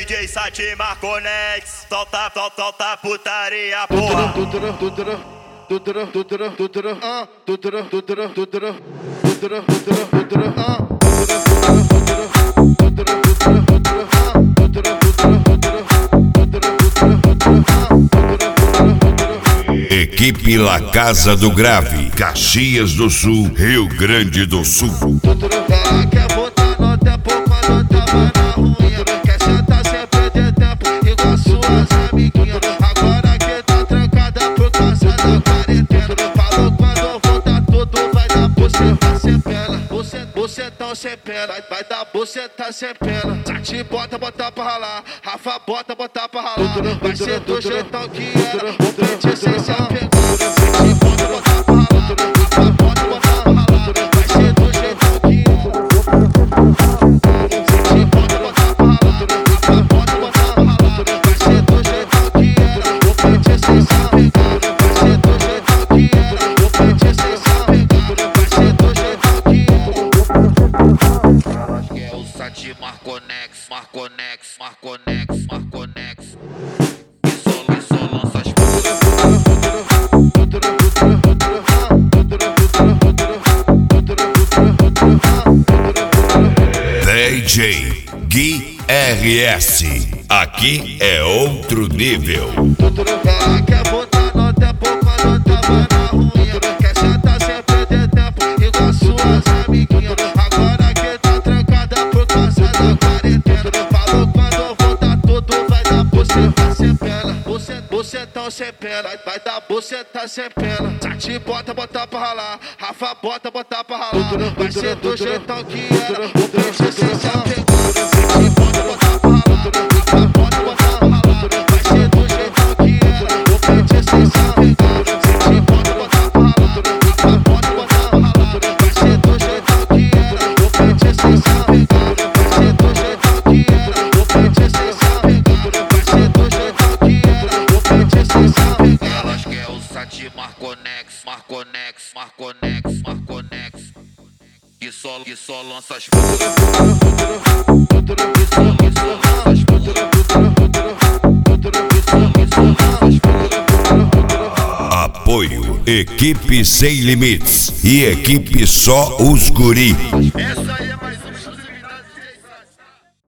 DJ Sati Marconex, solta putaria, porra. Equipe La Casa do Grave, Caxias do Sul, Rio Grande do Sul. Quer botar no tempo quando tava na ruim, quer sentar sempre de tempo igual suas amiguinhas. Agora que tá trancada por causa da quarentena, falou quando voltar tudo vai dar buceta sem pena. Bucetão sem pena, vai dar buceta sem pena. Sati bota pra ralar, Rafa bota pra ralar. Vai ser do jeitão que era, o pente sem se apegar. Sati bota pra ralar, Rafa bota pra ralar. Vai ser do jeitão que era. Sati bota pra ralar, Rafa bota pra ralar. Vai ser do jeitão que era, o pente sem se apegar. Vai ser do jeitão que era, o pente sem se apegar. Vai ser do jeitão que era. Elas quer o Sati Marconex. E só lança as DJ Gui RS, aqui é outro nível. Ela quer botar no tempo quando tava na ruim, quer sentar sempre de tempo igual suas amiguinhas. Agora que tá trancada por causa da quarentena, falou quando voltar tudo vai dar buceta sem pena. Bucetão sem pena, vai dar buceta sem pena. Sati bota pra ralar, Rafa bota pra ralar. Vai ser do jeitão que era, o peixe sem se apegar. Sati bota pra ralar, Rafa bota pra ralar. Vai ser do jeitão que era, o peixe sem se apegar. Sati bota pra ralar, Rafa bota pra ralar. Vai ser do jeitão que era, o peixe sem se apegar. Vai ser do jeitão que era, o peixe sem se apegar. Vai ser do jeitão que era, o peixe sem se apegar. Elas quer o Sati Marconex. Que só lança as Apoio Equipe Sem Limites e Equipe Só Os Guri. Essa